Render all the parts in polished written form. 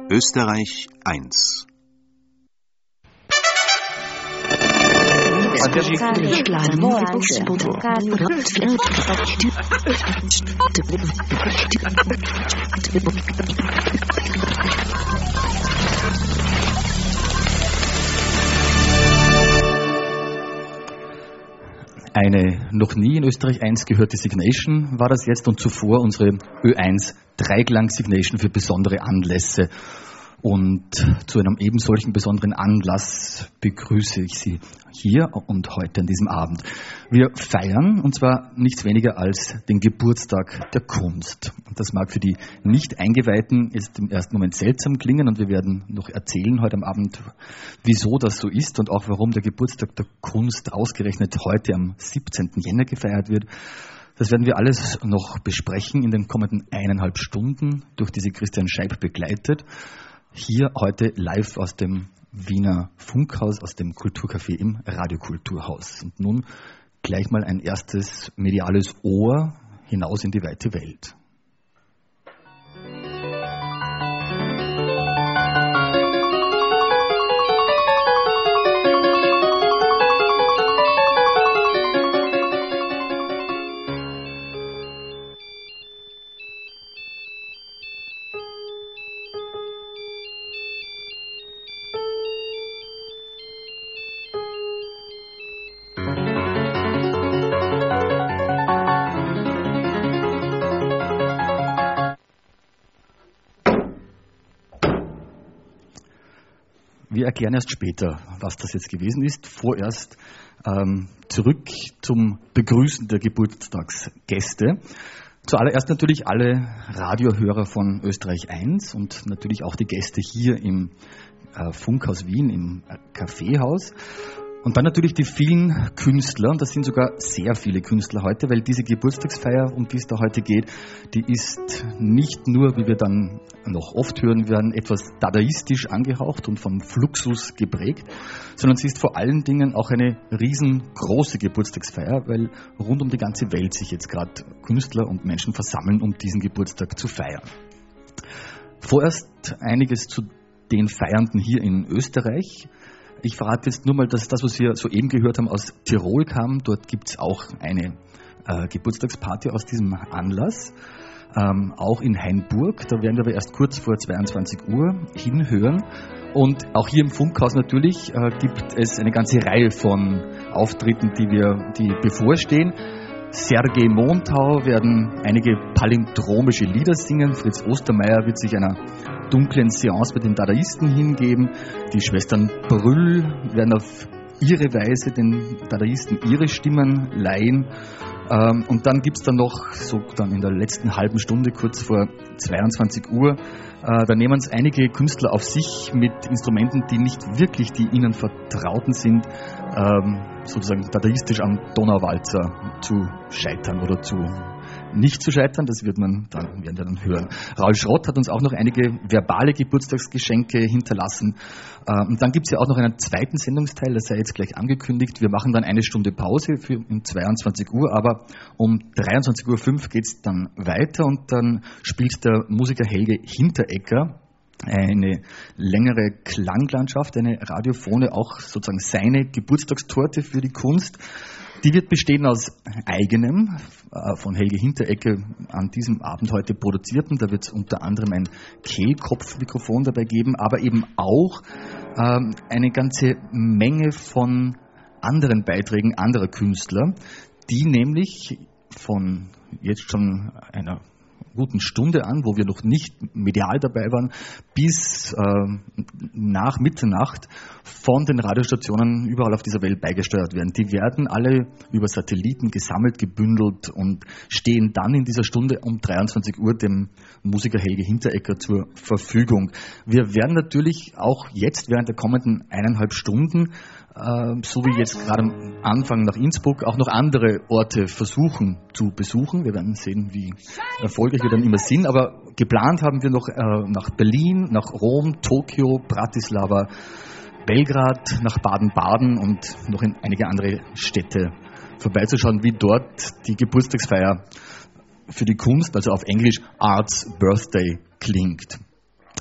Österreich 1. Eine noch nie in Österreich 1 gehörte Signation war das jetzt und zuvor unsere Ö1 Dreiklang-Signation für besondere Anlässe. Und zu einem eben solchen besonderen Anlass begrüße ich Sie hier und heute an diesem Abend. Wir feiern, und zwar nichts weniger als den Geburtstag der Kunst. Und das mag für die Nicht-Eingeweihten jetzt im ersten Moment seltsam klingen und wir werden noch erzählen heute am Abend, wieso das so ist und auch warum der Geburtstag der Kunst ausgerechnet heute am 17. Jänner gefeiert wird. Das werden wir alles noch besprechen in den kommenden 1,5 Stunden durch diese Christian Scheib begleitet. Hier heute live aus dem Wiener Funkhaus, aus dem Kulturcafé im Radiokulturhaus. Und nun gleich mal ein erstes mediales Ohr hinaus in die weite Welt. Wir erklären erst später, was das jetzt gewesen ist. Vorerst zurück zum Begrüßen der Geburtstagsgäste. Zuallererst natürlich alle Radiohörer von Österreich 1 und natürlich auch die Gäste hier im Funkhaus Wien, im Kaffeehaus. Und dann natürlich die vielen Künstler, und das sind sogar sehr viele Künstler heute, weil diese Geburtstagsfeier, um die es da heute geht, die ist nicht nur, wie wir dann noch oft hören werden, etwas dadaistisch angehaucht und von Fluxus geprägt, sondern sie ist vor allen Dingen auch eine riesengroße Geburtstagsfeier, weil rund um die ganze Welt sich jetzt gerade Künstler und Menschen versammeln, um diesen Geburtstag zu feiern. Vorerst einiges zu den Feiernden hier in Österreich. Ich verrate jetzt nur mal, dass das, was wir soeben gehört haben, aus Tirol kam. Dort gibt es auch eine Geburtstagsparty aus diesem Anlass. Auch in Hainburg. Da werden wir aber erst kurz vor 22 Uhr hinhören. Und auch hier im Funkhaus natürlich gibt es eine ganze Reihe von Auftritten, die bevorstehen. Sergei Montau werden einige palindromische Lieder singen. Fritz Ostermeier wird sich einer dunklen Seance mit den Dadaisten hingeben. Die Schwestern Brüll werden auf ihre Weise den Dadaisten ihre Stimmen leihen. Und dann gibt es dann noch, so dann in der letzten halben Stunde, kurz vor 22 Uhr, da nehmen es einige Künstler auf sich mit Instrumenten, die nicht wirklich die ihnen vertrauten sind, sozusagen dadaistisch am Donauwalzer zu scheitern oder nicht zu scheitern, das werden wir dann hören. Raul Schrott hat uns auch noch einige verbale Geburtstagsgeschenke hinterlassen. Und dann gibt es ja auch noch einen zweiten Sendungsteil, das sei jetzt gleich angekündigt. Wir machen dann 1 Stunde Pause um 22 Uhr, aber um 23.05 Uhr geht es dann weiter und dann spielt der Musiker Helge Hinteregger eine längere Klanglandschaft, eine radiophone, auch sozusagen seine Geburtstagstorte für die Kunst. Die wird bestehen aus eigenem, von Helge Hinteregger an diesem Abend heute produzierten. Da wird es unter anderem ein Kehlkopfmikrofon dabei geben, aber eben auch eine ganze Menge von anderen Beiträgen anderer Künstler, die nämlich von jetzt schon einer guten Stunde an, wo wir noch nicht medial dabei waren, bis nach Mitternacht von den Radiostationen überall auf dieser Welt beigesteuert werden. Die werden alle über Satelliten gesammelt, gebündelt und stehen dann in dieser Stunde um 23 Uhr dem Musiker Helge Hinteregger zur Verfügung. Wir werden natürlich auch jetzt während der kommenden 1,5 Stunden so wie jetzt gerade am Anfang nach Innsbruck, auch noch andere Orte versuchen zu besuchen. Wir werden sehen, wie erfolgreich wir dann immer sind. Aber geplant haben wir noch nach Berlin, nach Rom, Tokio, Bratislava, Belgrad, nach Baden-Baden und noch in einige andere Städte vorbeizuschauen, wie dort die Geburtstagsfeier für die Kunst, also auf Englisch Art's Birthday, klingt.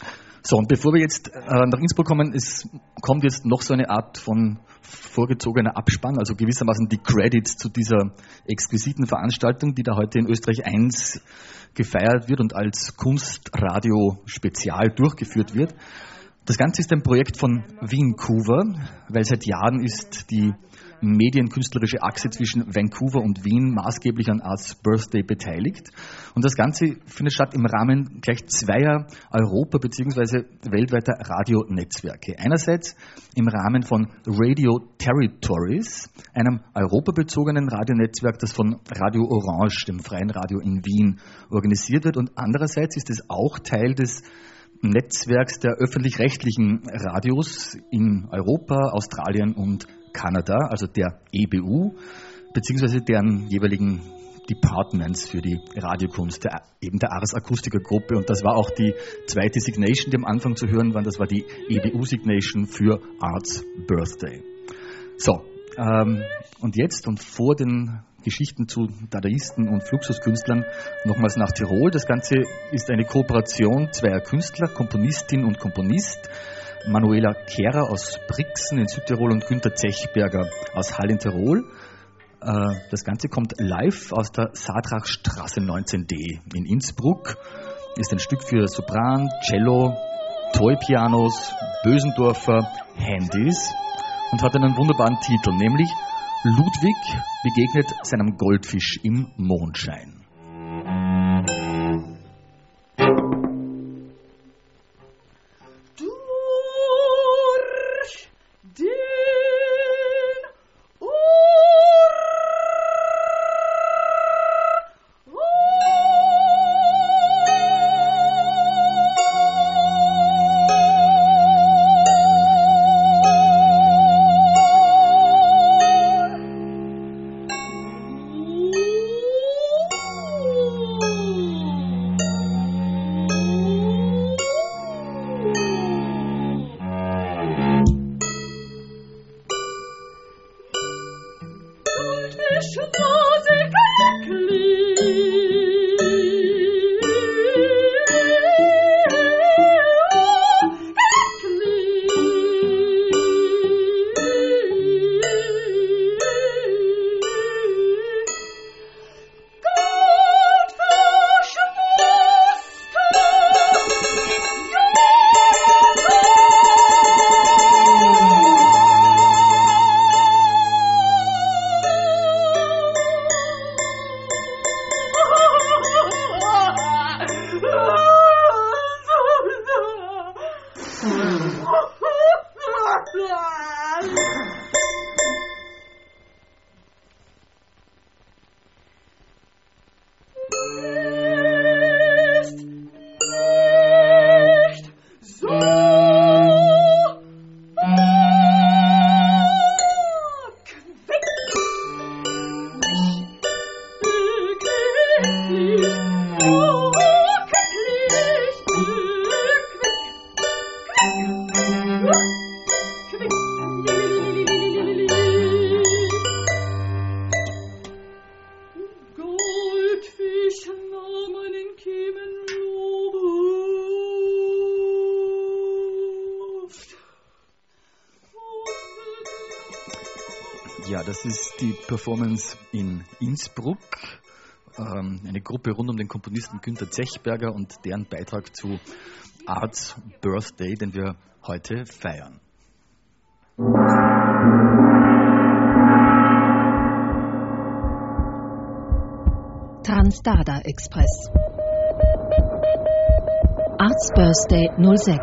So, und bevor wir jetzt nach Innsbruck kommen, es kommt jetzt noch so eine Art von vorgezogener Abspann, also gewissermaßen die Credits zu dieser exquisiten Veranstaltung, die da heute in Österreich 1 gefeiert wird und als Kunstradio Spezial durchgeführt wird. Das Ganze ist ein Projekt von Vancouver, weil seit Jahren ist die medienkünstlerische Achse zwischen Vancouver und Wien maßgeblich an Arts Birthday beteiligt. Und das Ganze findet statt im Rahmen gleich zweier Europa- bzw. weltweiter Radionetzwerke. Einerseits im Rahmen von Radio Territories, einem europabezogenen Radionetzwerk, das von Radio Orange, dem freien Radio in Wien, organisiert wird. Und andererseits ist es auch Teil des Netzwerks der öffentlich-rechtlichen Radios in Europa, Australien und Kanada, also der EBU, beziehungsweise deren jeweiligen Departments für die Radiokunst, eben der Ars Acustica Gruppe. Und das war auch die zweite Signation, die am Anfang zu hören war. Das war die EBU Signation für Arts Birthday. So, und jetzt und vor den Geschichten zu Dadaisten und Fluxuskünstlern nochmals nach Tirol. Das Ganze ist eine Kooperation zweier Künstler, Komponistin und Komponist, Manuela Kehrer aus Brixen in Südtirol und Günter Zechberger aus Hall in Tirol. Das Ganze kommt live aus der Sadrachstraße 19d in Innsbruck. Ist ein Stück für Sopran, Cello, Toy-Pianos, Bösendorfer, Handys und hat einen wunderbaren Titel, nämlich Ludwig begegnet seinem Goldfisch im Mondschein. Ja, das ist die Performance in Innsbruck. Eine Gruppe rund um den Komponisten Günter Zechberger und deren Beitrag zu Arts Birthday, den wir heute feiern. Transdada Express. Arts Birthday 06.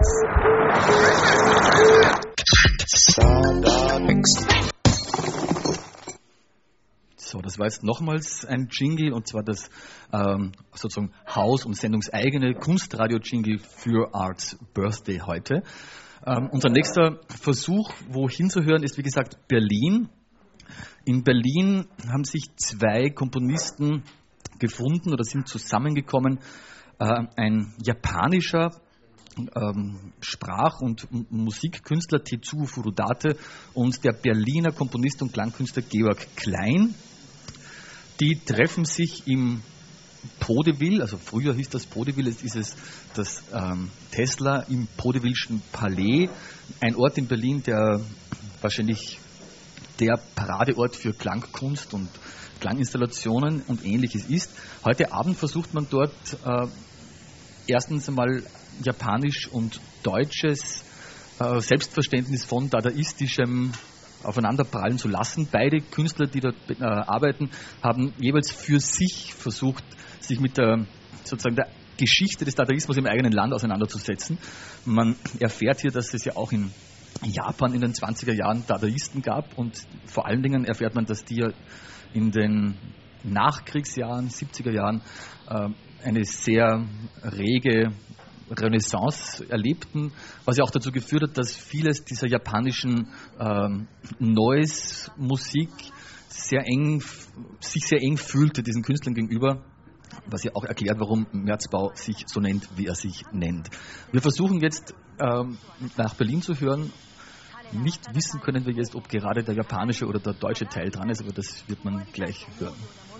So, das war jetzt nochmals ein Jingle, und zwar das sozusagen Haus- und sendungseigene Kunstradio-Jingle für Arts Birthday heute. Unser nächster Versuch, wohin zu hören, ist wie gesagt Berlin. In Berlin haben sich zwei Komponisten gefunden oder sind zusammengekommen. Ein japanischer Sprach- und Musikkünstler Tetsuo Furudate und der Berliner Komponist und Klangkünstler Georg Klein. Die treffen sich im Podeville, also früher hieß das Podeville, jetzt ist es das Tesla im Podevilleschen Palais, ein Ort in Berlin, der wahrscheinlich der Paradeort für Klangkunst und Klanginstallationen und Ähnliches ist. Heute Abend versucht man dort erstens einmal japanisch und deutsches Selbstverständnis von dadaistischem aufeinanderprallen zu lassen. Beide Künstler, die dort arbeiten, haben jeweils für sich versucht, sich mit der Geschichte des Dadaismus im eigenen Land auseinanderzusetzen. Man erfährt hier, dass es ja auch in Japan in den 20er Jahren Dadaisten gab und vor allen Dingen erfährt man, dass die ja in den Nachkriegsjahren, 70er Jahren, eine sehr rege Renaissance erlebten, was ja auch dazu geführt hat, dass vieles dieser japanischen Noise-Musik sich sehr eng fühlte diesen Künstlern gegenüber, was ja auch erklärt, warum Merzbau sich so nennt, wie er sich nennt. Wir versuchen jetzt nach Berlin zu hören. Nicht wissen können wir jetzt, ob gerade der japanische oder der deutsche Teil dran ist, aber das wird man gleich hören.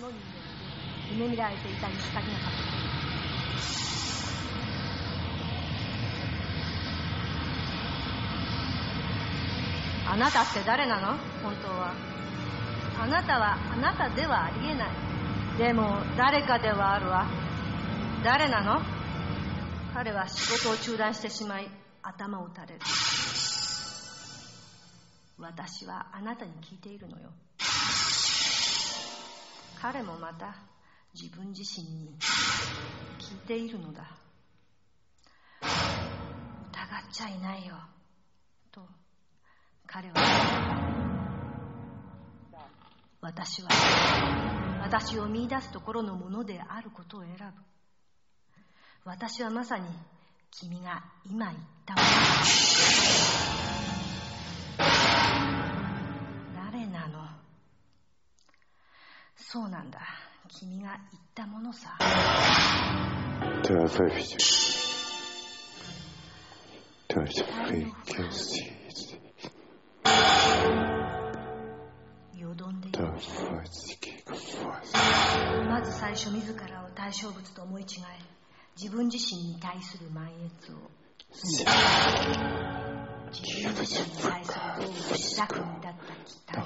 あなたって誰なの？本当は。あなたはあなたではありえない。でも誰かではあるわ。誰なの？彼は仕事を中断してしまい頭を打たれる。私はあなたに聞いているのよ。彼もまた自分自身に聞いているのだ。疑っちゃいないよと彼は言った。私は私を見出すところのものであることを選ぶ。私はまさに君が今言ったものだ。誰なの？そうなんだ。君が言ったものさ。よどんでいる。まず最初自らを対象物と思い違え、自分自身に対する慢悦を、自分自身に対する動物したくんだった期待。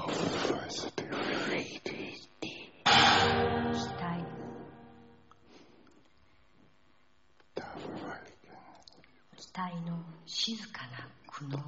期待の静かな苦悩。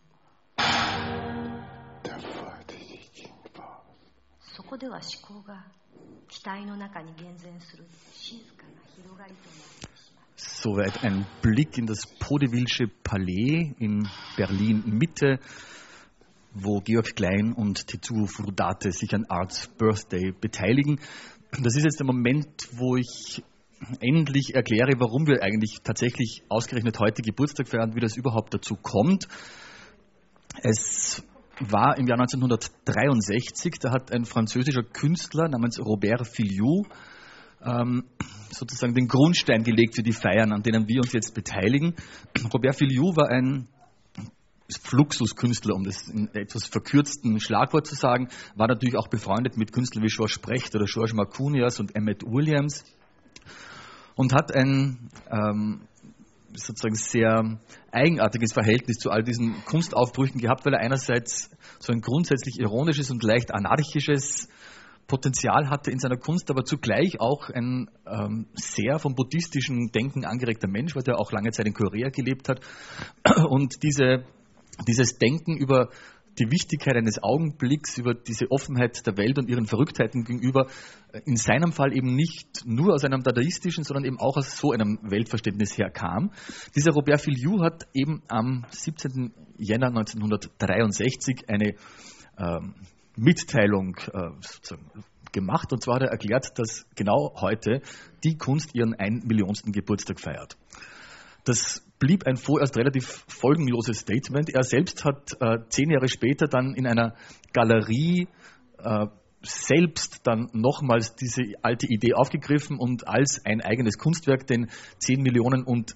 そこでは思考が期待の中に厳然する静かな広がりとなってしまう。 Soweit ein Blick in das Podevillsche Palais in Berlin-Mitte, wo Georg Klein und Tetsuo Furudate sich an Art's Birthday beteiligen. Das ist jetzt der Moment, wo ich endlich erkläre, warum wir eigentlich tatsächlich ausgerechnet heute Geburtstag feiern, wie das überhaupt dazu kommt. Es war im Jahr 1963, da hat ein französischer Künstler namens Robert Filiou sozusagen den Grundstein gelegt für die Feiern, an denen wir uns jetzt beteiligen. Robert Filiou war ein Fluxuskünstler, um das in etwas verkürzten Schlagwort zu sagen, war natürlich auch befreundet mit Künstlern wie Georges Brecht oder Georges Marcunias und Emmett Williams und hat ein sozusagen sehr eigenartiges Verhältnis zu all diesen Kunstaufbrüchen gehabt, weil er einerseits so ein grundsätzlich ironisches und leicht anarchisches Potenzial hatte in seiner Kunst, aber zugleich auch ein sehr vom buddhistischen Denken angeregter Mensch, weil er auch lange Zeit in Korea gelebt hat. Und dieses Denken über die Wichtigkeit eines Augenblicks, über diese Offenheit der Welt und ihren Verrücktheiten gegenüber, in seinem Fall eben nicht nur aus einem dadaistischen, sondern eben auch aus so einem Weltverständnis herkam. Dieser Robert Filiou hat eben am 17. Jänner 1963 eine Mitteilung sozusagen gemacht. Und zwar hat er erklärt, dass genau heute die Kunst ihren 1 Millionsten Geburtstag feiert. Das blieb ein vorerst relativ folgenloses Statement. Er selbst hat 10 Jahre später dann in einer Galerie selbst dann nochmals diese alte Idee aufgegriffen und als ein eigenes Kunstwerk den 1 Millionen und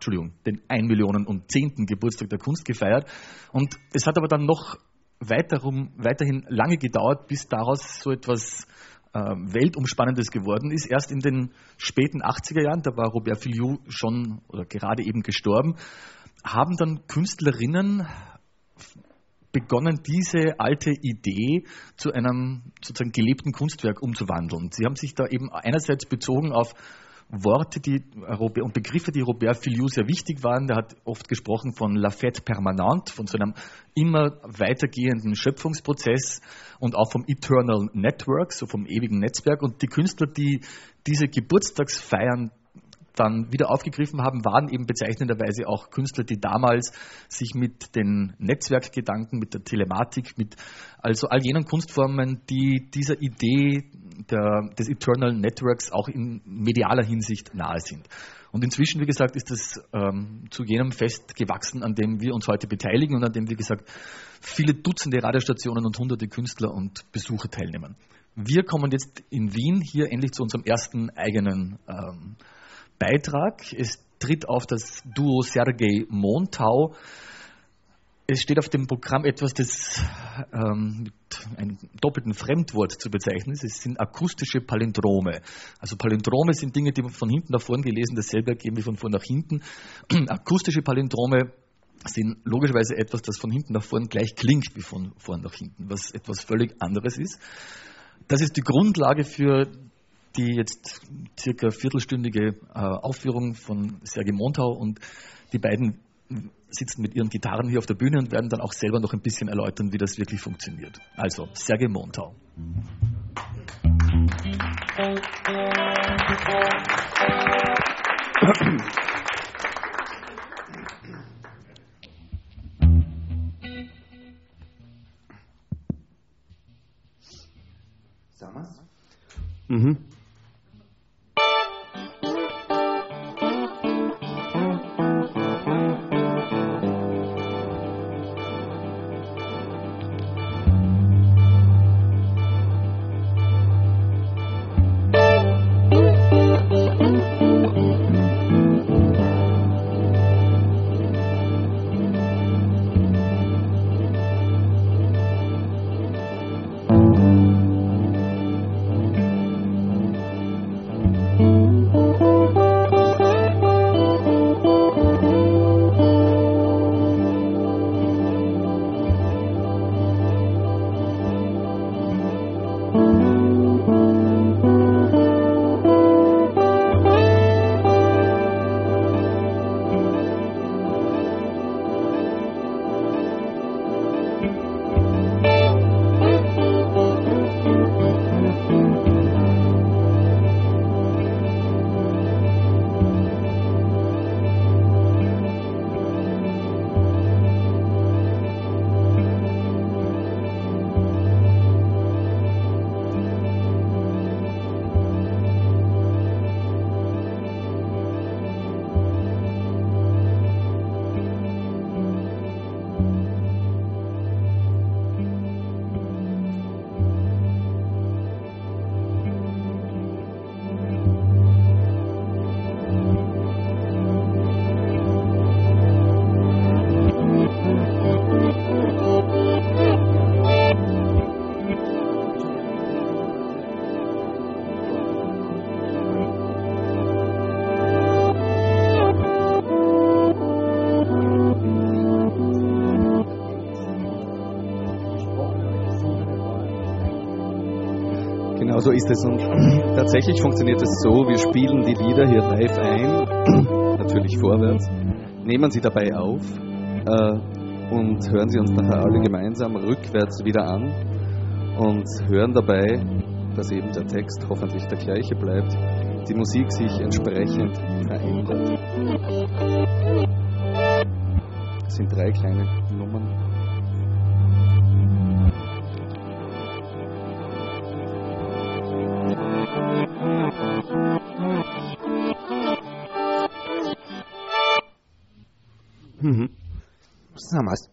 10. Geburtstag der Kunst gefeiert. Und es hat aber dann noch weiterhin lange gedauert, bis daraus so etwas Weltumspannendes geworden ist. Erst in den späten 80er Jahren, da war Robert Filiou schon oder gerade eben gestorben, haben dann Künstlerinnen begonnen, diese alte Idee zu einem sozusagen gelebten Kunstwerk umzuwandeln. Sie haben sich da eben einerseits bezogen auf Worte und Begriffe, die Robert Filiou sehr wichtig waren. Der hat oft gesprochen von la fête permanente, von so einem immer weitergehenden Schöpfungsprozess und auch vom Eternal Network, so vom ewigen Netzwerk. Und die Künstler, die diese Geburtstagsfeiern dann wieder aufgegriffen haben, waren eben bezeichnenderweise auch Künstler, die damals sich mit den Netzwerkgedanken, mit der Telematik, mit also all jenen Kunstformen, die dieser Idee des Eternal Networks auch in medialer Hinsicht nahe sind. Und inzwischen, wie gesagt, ist es zu jenem Fest gewachsen, an dem wir uns heute beteiligen und an dem, wie gesagt, viele Dutzende Radiostationen und hunderte Künstler und Besucher teilnehmen. Wir kommen jetzt in Wien hier endlich zu unserem ersten eigenen Beitrag. Es tritt auf das Duo Sergei Montau. Es steht auf dem Programm etwas, das mit einem doppelten Fremdwort zu bezeichnen ist. Es sind akustische Palindrome. Also Palindrome sind Dinge, die von hinten nach vorn gelesen, dasselbe ergeben wie von vorn nach hinten. Akustische Palindrome sind logischerweise etwas, das von hinten nach vorn gleich klingt wie von vorn nach hinten, was etwas völlig anderes ist. Das ist die Grundlage für die jetzt circa viertelstündige Aufführung von Sergei Montau, und die beiden sitzen mit ihren Gitarren hier auf der Bühne und werden dann auch selber noch ein bisschen erläutern, wie das wirklich funktioniert. Also, Sergei Montau. Sagen wir's? Mhm. Genau so ist es, und tatsächlich funktioniert es so: Wir spielen die Lieder hier live ein, natürlich vorwärts, nehmen sie dabei auf und hören sie uns nachher alle gemeinsam rückwärts wieder an und hören dabei, dass eben der Text hoffentlich der gleiche bleibt, die Musik sich entsprechend verändert. Das sind 3 kleine Nummern. Mhm. Sagen wir's.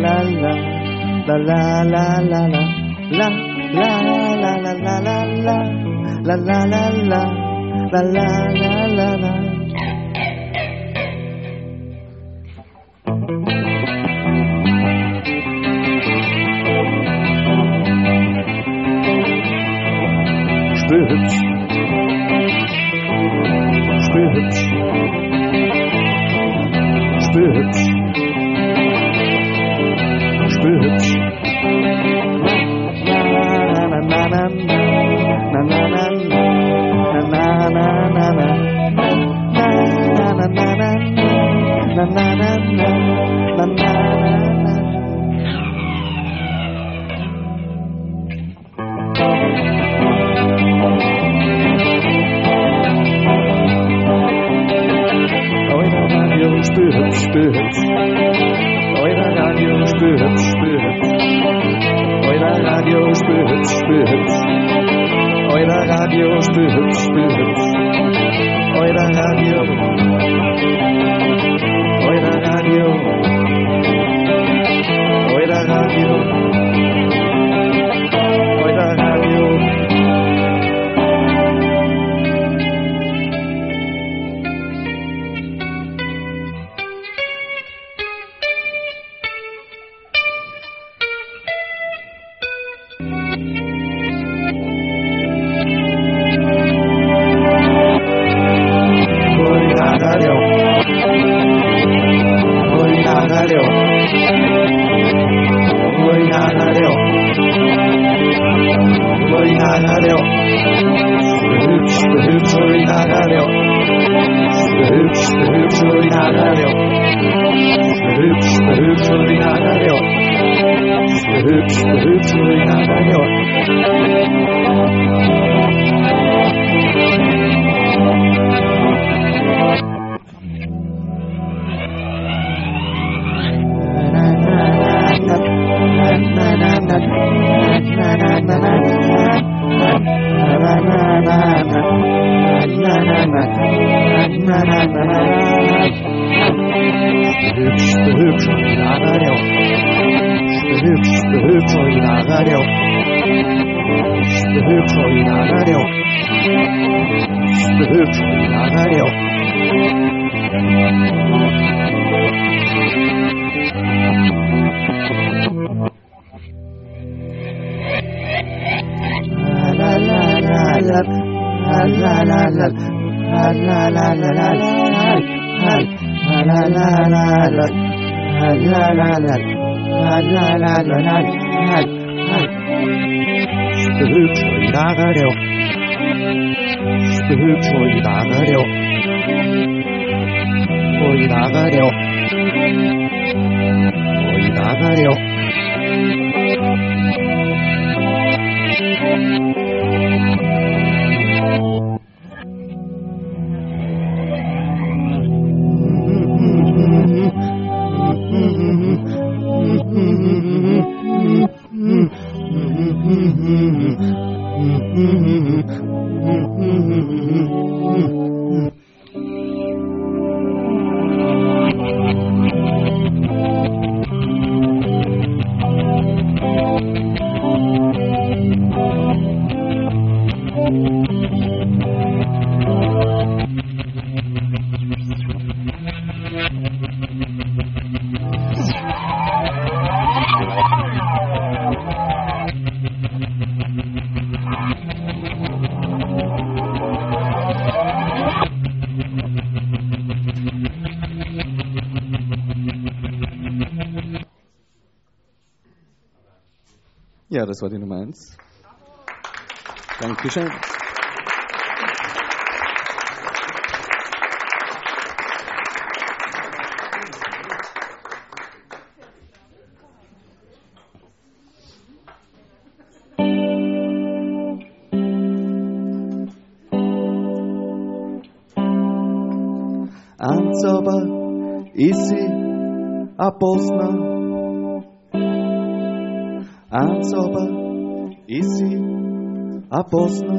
Spürhübsch, spürhübsch, spürhübsch, spürhübsch. Na na na na na na na na na na Spürhübsch, spürhübsch. Euer Radio spürhübsch, spürhübsch. Euer Radio spürhübsch, spürhübsch. Euer Radio spürhübsch, spürhübsch. Euer Radio. Euer Radio. Euer Radio. Euer Radio. Ja, das war die Nummer 1. Dankeschön. Anzoba, Isi, Aposna. Anzoba, Isi, Aposna.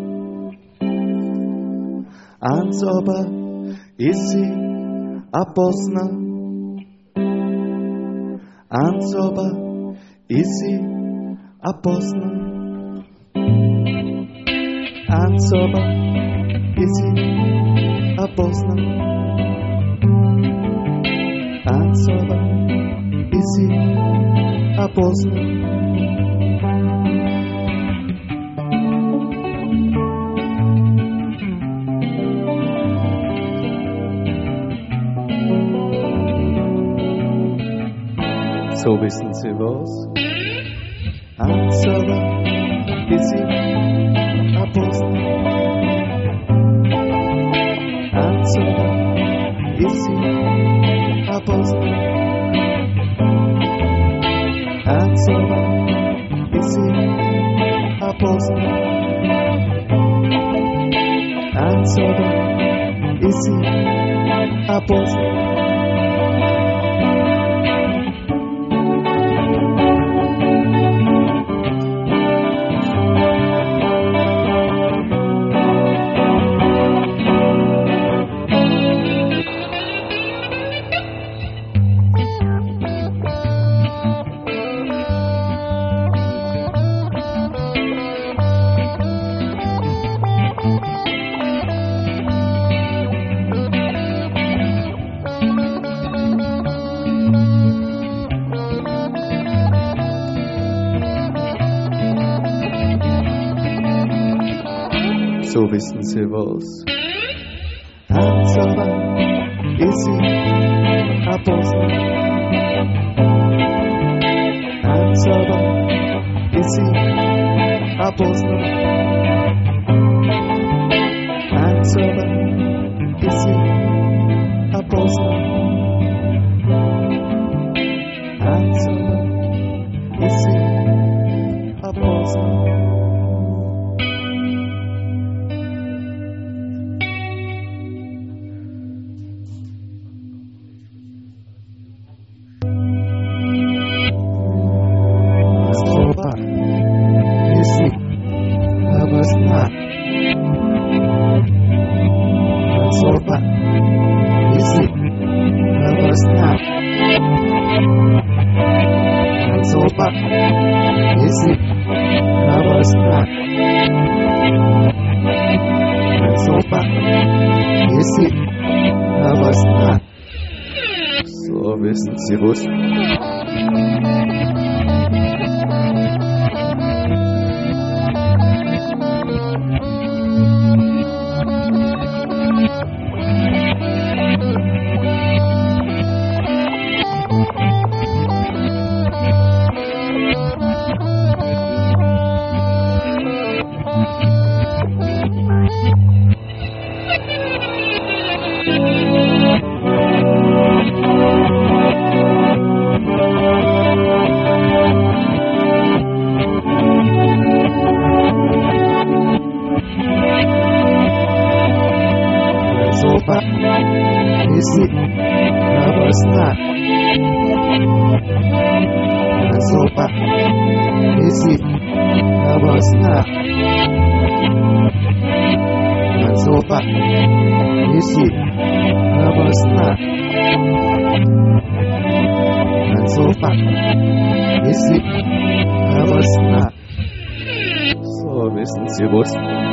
Anzoba, Isi, Aposna. Ansoba, Isi, Aposna. Ansoba, Isi, Aposna. Ansoba, Isi, Aposna. So wissen Sie was? Ansoba, Isi, Aposna. Ansoba, Isi, Aposna. Ansoba, Isi, Aposna. Ansoba, Isi, Aposna. So wissen Sie was? Ansoba, Isi, Aposna. Ansoba, Isi, Aposna. Ansoba, Isi, Aposna. Ansoba, Isi, Aposna. Ansoba, Isi, Aposna. Ansoba, Isi, Aposna. Ansoba, Isi, Aposna. Ansoba, Isi, Aposna. So wissen Sie was? Ansoba, Isi, Aposna. Ansoba, Isi, Aposna. Ansoba, Isi, Aposna. Ansoba, Isi, Aposna. So wissen Sie was?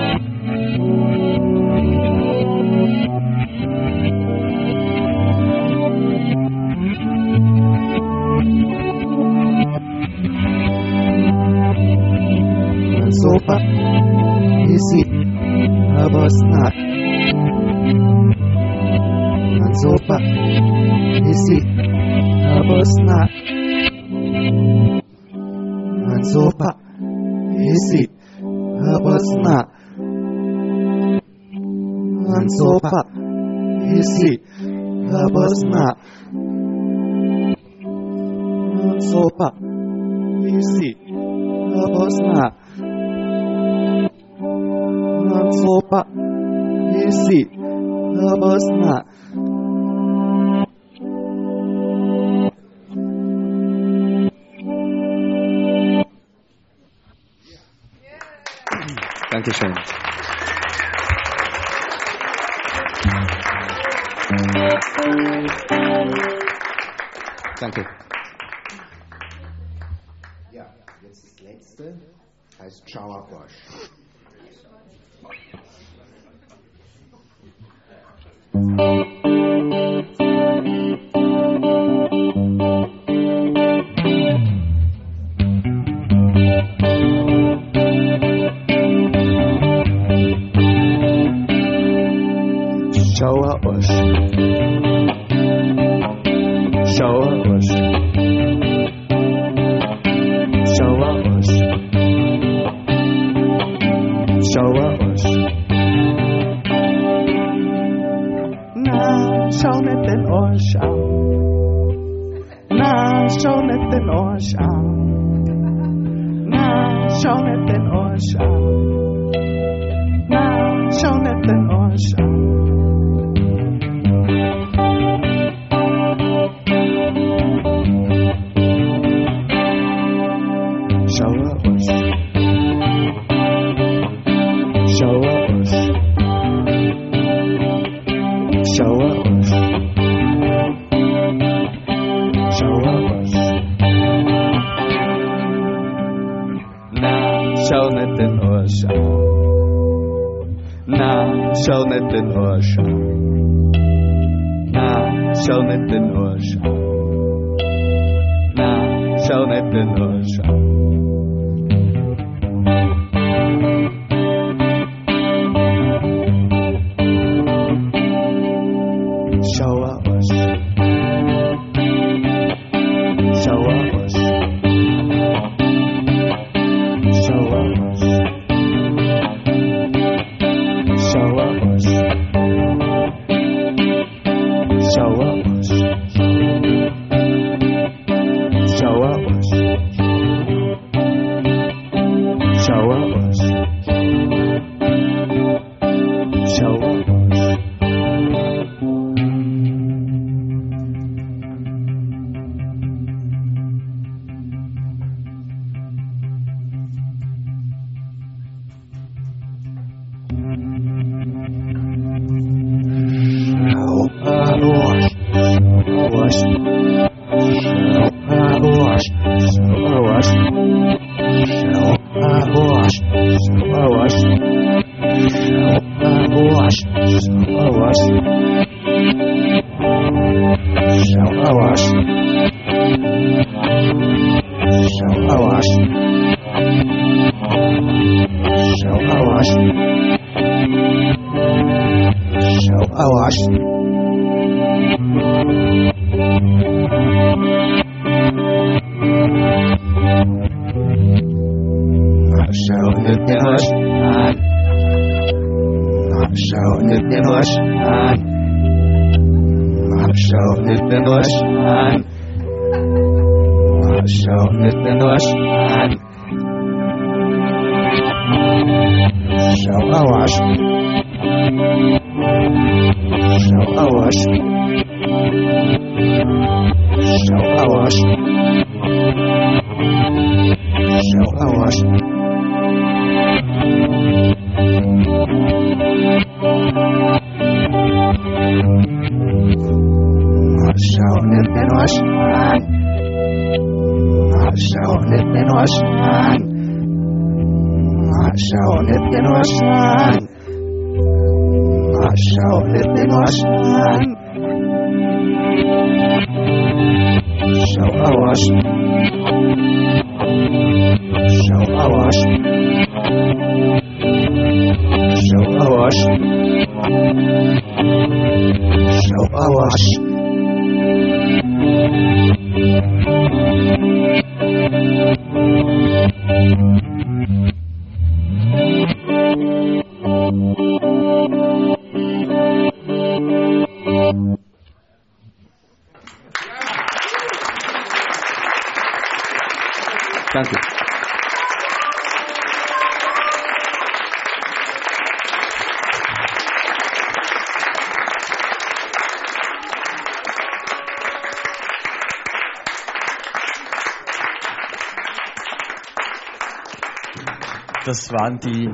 Ansoba, Isi, Aposna. Ansoba, Isi, Aposna. Ansoba, Isi, Aposna. Ansoba, Isi, Aposna. Ansoba, Isi, Aposna. Ansoba, Isi, Aposna. Dankeschön. Danke. Ja, jetzt das letzte heißt Schauer Orsch. Schauer Orsch. Schauer Orsch. Schauer Orsch. Schauer Orsch. Na, schau nicht den Orsch an. Na, schau nicht den Orsch an. Na, schau nicht den Orsch an. Na, schau nicht den Orsch an. Schau nicht den Orsch an. Na, schau nicht den Orsch an. Na, schau nicht den Orsch an. Na, schau nicht den Orsch an. Schauer Orsch. Schauer Orsch. Danke. Das waren die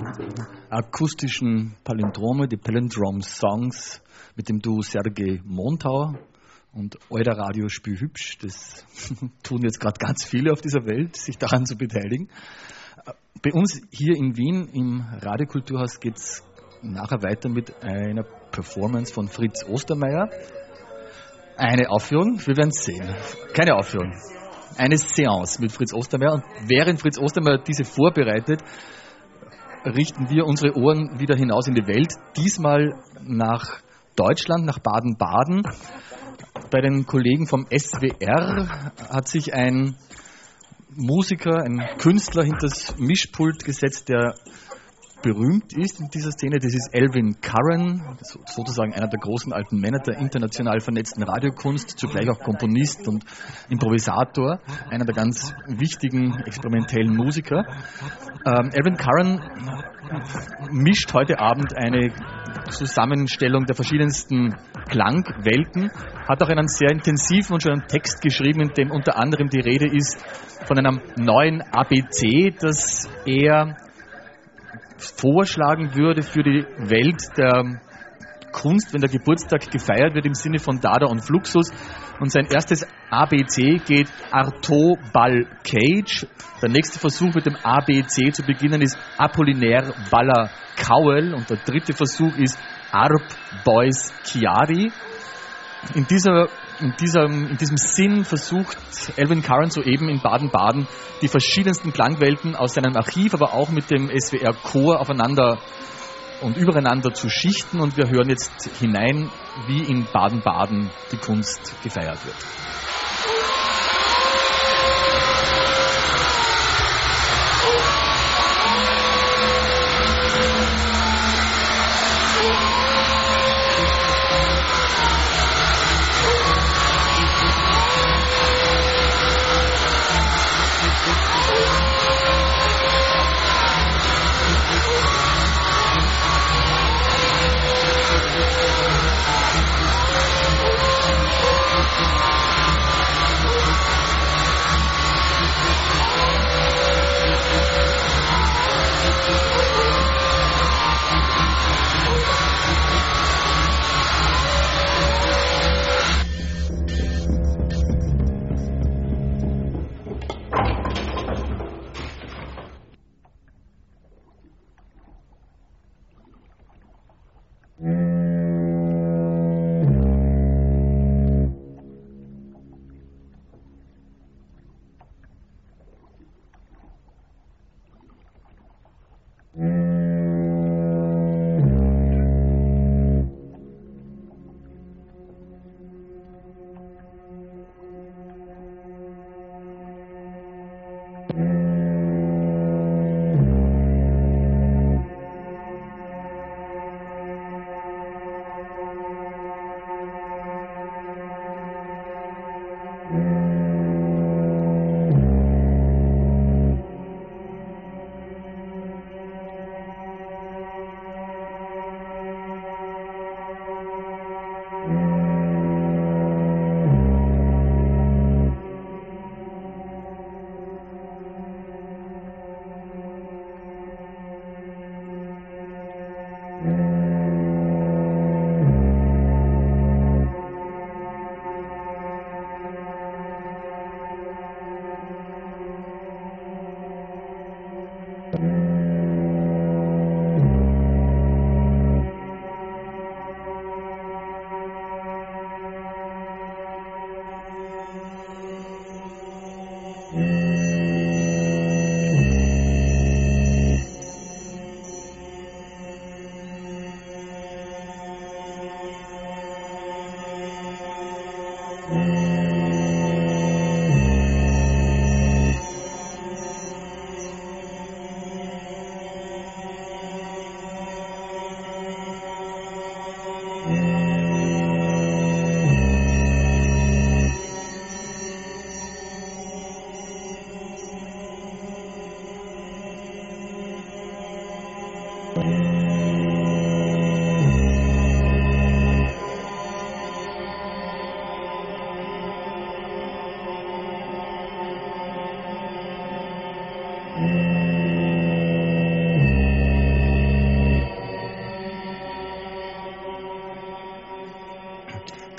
akustischen Palindrome, die Palindrome Songs mit dem Duo Sergei Montauer Und Alter Radio spiel hübsch, das tun jetzt gerade ganz viele auf dieser Welt, sich daran zu beteiligen. Bei uns hier in Wien im Radiokulturhaus geht es nachher weiter mit einer Performance von Fritz Ostermeier. Eine Aufführung, wir werden es sehen. Keine Aufführung. Eine Seance mit Fritz Ostermeier. Und während Fritz Ostermeier diese vorbereitet, richten wir unsere Ohren wieder hinaus in die Welt. Diesmal nach Deutschland, nach Baden-Baden. Bei den Kollegen vom SWR hat sich ein Musiker, ein Künstler hinter das Mischpult gesetzt, der berühmt ist in dieser Szene. Das ist Alvin Curran, sozusagen einer der großen alten Männer der international vernetzten Radiokunst, zugleich auch Komponist und Improvisator, einer der ganz wichtigen experimentellen Musiker. Alvin Curran mischt heute Abend eine Zusammenstellung der verschiedensten Klangwelten, hat auch einen sehr intensiven und schönen Text geschrieben, in dem unter anderem die Rede ist von einem neuen ABC, das er vorschlagen würde für die Welt der Kunst, wenn der Geburtstag gefeiert wird im Sinne von Dada und Fluxus. Und sein erstes ABC geht Artaud Bal Cage. Der nächste Versuch mit dem ABC zu beginnen ist Apollinaire Balla Cowell. Und der dritte Versuch ist Arp Boys Chiari. In diesem Sinn versucht Alvin Curran soeben in Baden-Baden die verschiedensten Klangwelten aus seinem Archiv, aber auch mit dem SWR-Chor aufeinander und übereinander zu schichten. Und wir hören jetzt hinein, wie in Baden-Baden die Kunst gefeiert wird.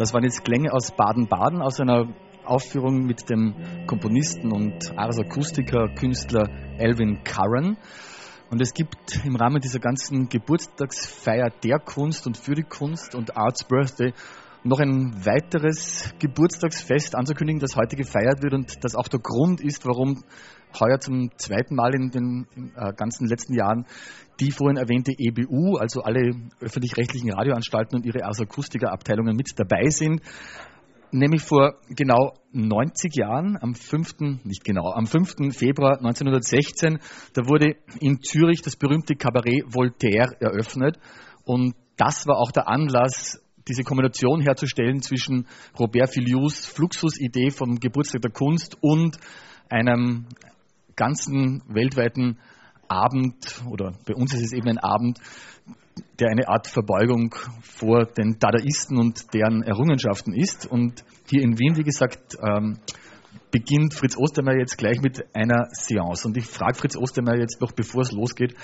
Das waren jetzt Klänge aus Baden-Baden, aus einer Aufführung mit dem Komponisten und Ars Acustica Künstler Alvin Curran. Und es gibt im Rahmen dieser ganzen Geburtstagsfeier der Kunst und für die Kunst und Arts Birthday noch ein weiteres Geburtstagsfest anzukündigen, das heute gefeiert wird und das auch der Grund ist, warum heuer zum zweiten Mal in den ganzen letzten Jahren die vorhin erwähnte EBU, also alle öffentlich-rechtlichen Radioanstalten und ihre Ars Acustica Abteilungen mit dabei sind. Nämlich vor genau 90 Jahren, am 5. Februar 1916, da wurde in Zürich das berühmte Kabarett Voltaire eröffnet. Und das war auch der Anlass, diese Kombination herzustellen zwischen Robert Filius Fluxus-Idee vom Geburtstag der Kunst und einem ganzen weltweiten Abend, oder bei uns ist es eben ein Abend, der eine Art Verbeugung vor den Dadaisten und deren Errungenschaften ist. Und hier in Wien, wie gesagt, beginnt Fritz Ostermeier jetzt gleich mit einer Seance. Und ich frage Fritz Ostermeier jetzt noch, bevor es losgeht,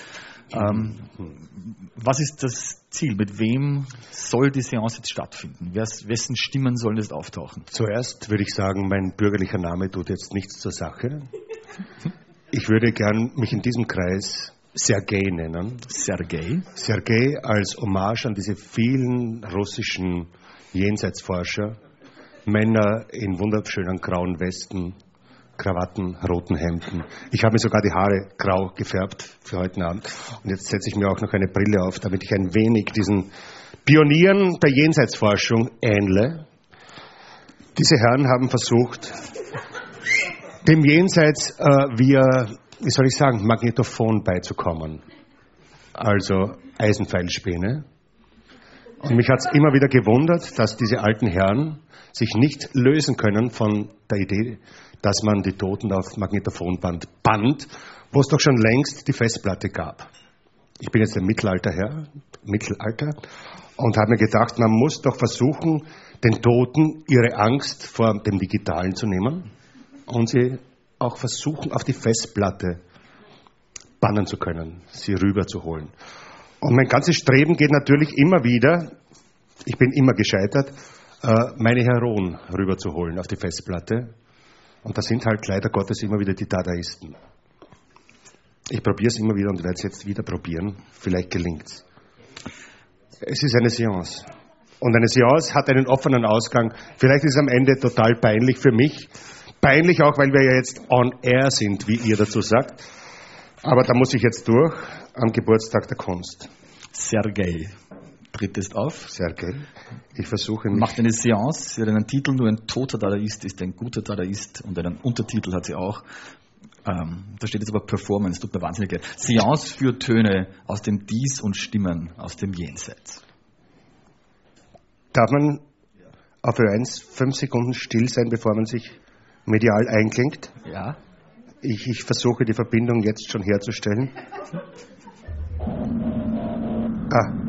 was ist das Ziel? Mit wem soll die Seance jetzt stattfinden? Wessen Stimmen sollen jetzt auftauchen? Zuerst würde ich sagen, mein bürgerlicher Name tut jetzt nichts zur Sache. Ich würde gern mich in diesem Kreis Sergei nennen. Sergei? Sergei als Hommage an diese vielen russischen Jenseitsforscher, Männer in wunderschönen grauen Westen, Krawatten, roten Hemden. Ich habe mir sogar die Haare grau gefärbt für heute Abend. Und jetzt setze ich mir auch noch eine Brille auf, damit ich ein wenig diesen Pionieren der Jenseitsforschung ähnle. Diese Herren haben versucht, dem Jenseits wie soll ich sagen, Magnetophon beizukommen. Also Eisenpfeilspäne. Und mich hat es immer wieder gewundert, dass diese alten Herren sich nicht lösen können von der Idee, dass man die Toten auf Magnetophonband band, wo es doch schon längst die Festplatte gab. Ich bin jetzt ein Mittelalter, und habe mir gedacht, man muss doch versuchen, den Toten ihre Angst vor dem Digitalen zu nehmen und sie auch versuchen, auf die Festplatte bannen zu können, sie rüberzuholen. Und mein ganzes Streben geht natürlich immer wieder, ich bin immer gescheitert, meine Heroen rüberzuholen auf die Festplatte. Und das sind halt leider Gottes immer wieder die Dadaisten. Ich probiere es immer wieder und werde es jetzt wieder probieren. Vielleicht gelingt's. Es ist eine Seance. Und eine Seance hat einen offenen Ausgang. Vielleicht ist es am Ende total peinlich für mich. Peinlich auch, weil wir ja jetzt on air sind, wie ihr dazu sagt. Aber da muss ich jetzt durch, am Geburtstag der Kunst. Sergei tritt es auf. Sergei. Ich versuche mich... Macht eine Seance. Sie hat einen Titel, nur ein toter Dadaist ist ein guter Dadaist. Und einen Untertitel hat sie auch. Da steht jetzt aber Performance, tut mir wahnsinnig leid. Seance für Töne aus dem Dies und Stimmen aus dem Jenseits. Darf man auf Ö1 5 Sekunden still sein, bevor man sich medial einklingt? Ja. Ich versuche die Verbindung jetzt schon herzustellen.